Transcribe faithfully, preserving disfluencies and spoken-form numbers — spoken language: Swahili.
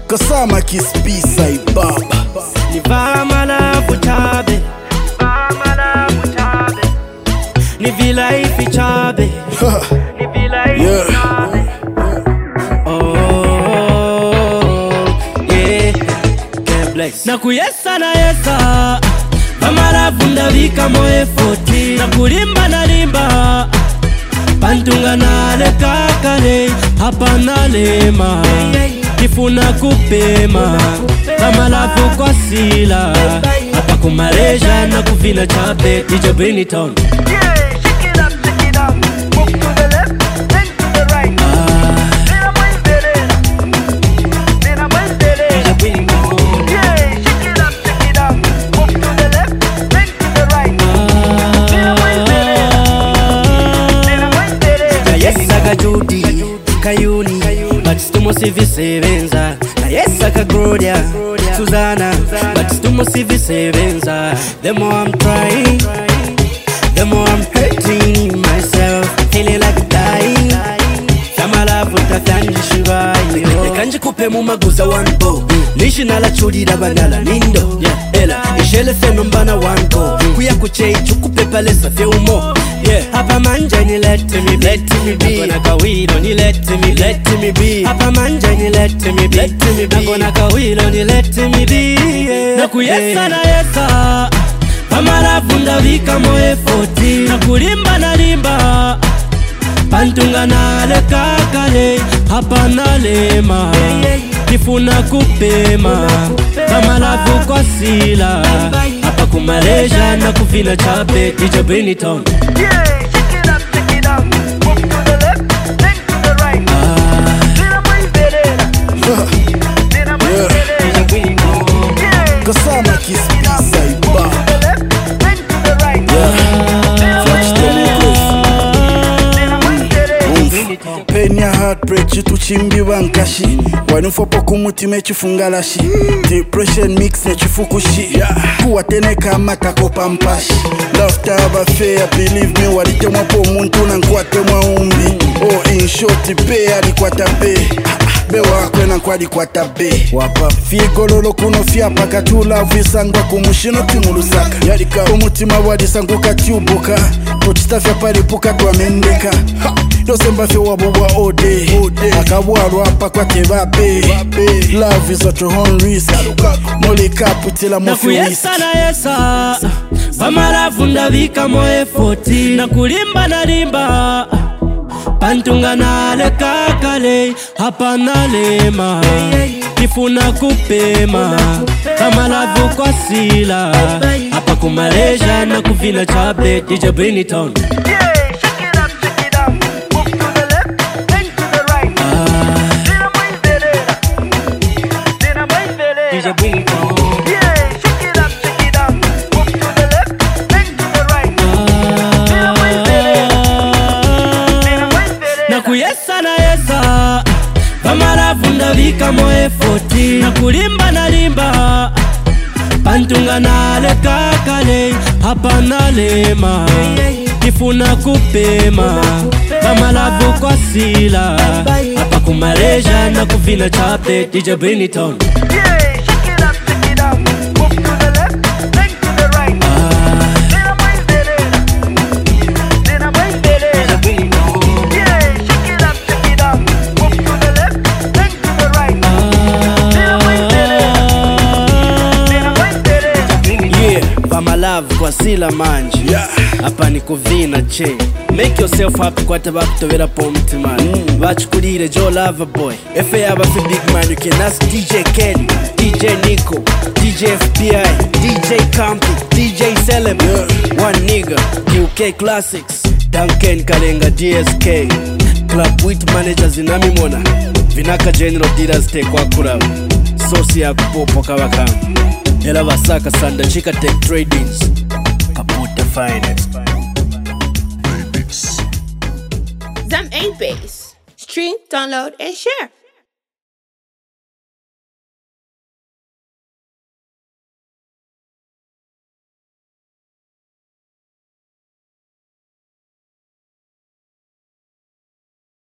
Kasama kispisa ibaba Ni vama la fuchabe Vama la fuchabe Ni vila ifi chabe Ni vila ifi chabe Oh Yeah Can't bless Na kuyesa na yesa Vama la funda vika moe foti Na kulimba na limba Pantunga na le kakale Hapa na lema Kifuna kupema Kama lafu kwa sila Hapa kumaleja na kufina chabe D J bring it on. Yeah, shake it up, shake it up. Move to the left, then to the right. Nina muendelea, nina muendelea. D J bring it on. Yeah, shake it up, shake it up. Move to the left, then to the right. Nina muendelea, nina muendelea. Na yesa ka Judy, ka Yuni But stumo sivi sevenza Na yesa ka Gloria, Susanna But stumo sivi sevenza The more I'm trying The more I'm hurting myself Feeling like dying Kama lafu takanji shivayi Nekanji kupe mumaguza one go Nishi nala chudi dabanala nindo Ela, ishele feno mbana one go Kuya kuchei chuku pepa lesa fe umo Hapa manja ni let me be Let me be Nakona kawilo ni let me Let me be Hapa manja ni let me be Let me be Nakona kawilo ni let me be Na kuyesa na yesa Kama la funda vika moe foti Na kulimba na limba Pantunga na le kakale Hapa na lema Kifuna kupema Kama lafu kwa sila Hapa kumaleja na kufina chabe D J bring it on. Yeah, shake it up, shake it up. Move to the left, then to the right. Nina muendelea, nina muendelea. D J bring it on. Yeah, Kasama kispisa ibaba to the left, then to the right. Nina muendelea, nina muendelea. Penya heartbreak chitu chimbi wankashi Wanufopo kumuti chifunga lashi Depression mix ne chifukushi Kuwa tene kama kako pampashi Love taba fair, believe me walite mwapo muntu na nkwate mwa umbi Oh in short pe alikwata be Be wakwe na nkwadi kwata be Wapa figo lolo kuno fia paka tula visangwa kumushino timulusaka Yalika umutima wadi sangu katiubuka Tochitafya palipuka tuwa mendeka Dosemba fe wabuwa ode Akawaro hapa kwa tebabe Love is such a horn risk Molika putila mofi risk Na kuyesa na yesa Vama la funda vika moe foti Na kulimba na limba Pantunga na le kakale Hapa na lema Kifuna kupema Kama lafu kwa sila Hapa kumaleja na kufina chabe D J bring it on. Yeah, shake it up, shake it up. Move to the left, then to the right. Nina muendelea, nina muendelea. D J bring it on. Yeah, shake it up, shake it up. Move to the left, then to the right. Nina muendelea, nina muendelea. Na kuyesa na yesa Kama la funda vika moe foti Na kulimba na limba Pantunga na le kakale Hapa na lema Kifuna kupema Kama lafu kwa sila Hapa kumaleja na kufina chape D J bring it on. Yeah, shake it up, shake it up. Move to the left, then to the right. Nina muendelea, nina muendelea. Yeah, shake it up, shake it up. Move to the left, then to the right. Nina muendelea, nina muendelea. Yeah, Vama love kwa sila manji Hapa ni kuvina che Make yourself happy kwa tabaku tovera po mtimani Vachukulire Joe Loverboy Efe yaba fi big man you can ask D J Kelly D J Nico D J F B I D J Campi D J Selem One nigga Q K Classics Duncan Kalenga D S K Club with managers inami mona Vinaka General Dealers te kwa kurawe Sosi ya kupopo kawakamu Ela Vasaka Sanda Chika Tech Tradings Kaputa Finance Zam eight Base. Stream, download, and share.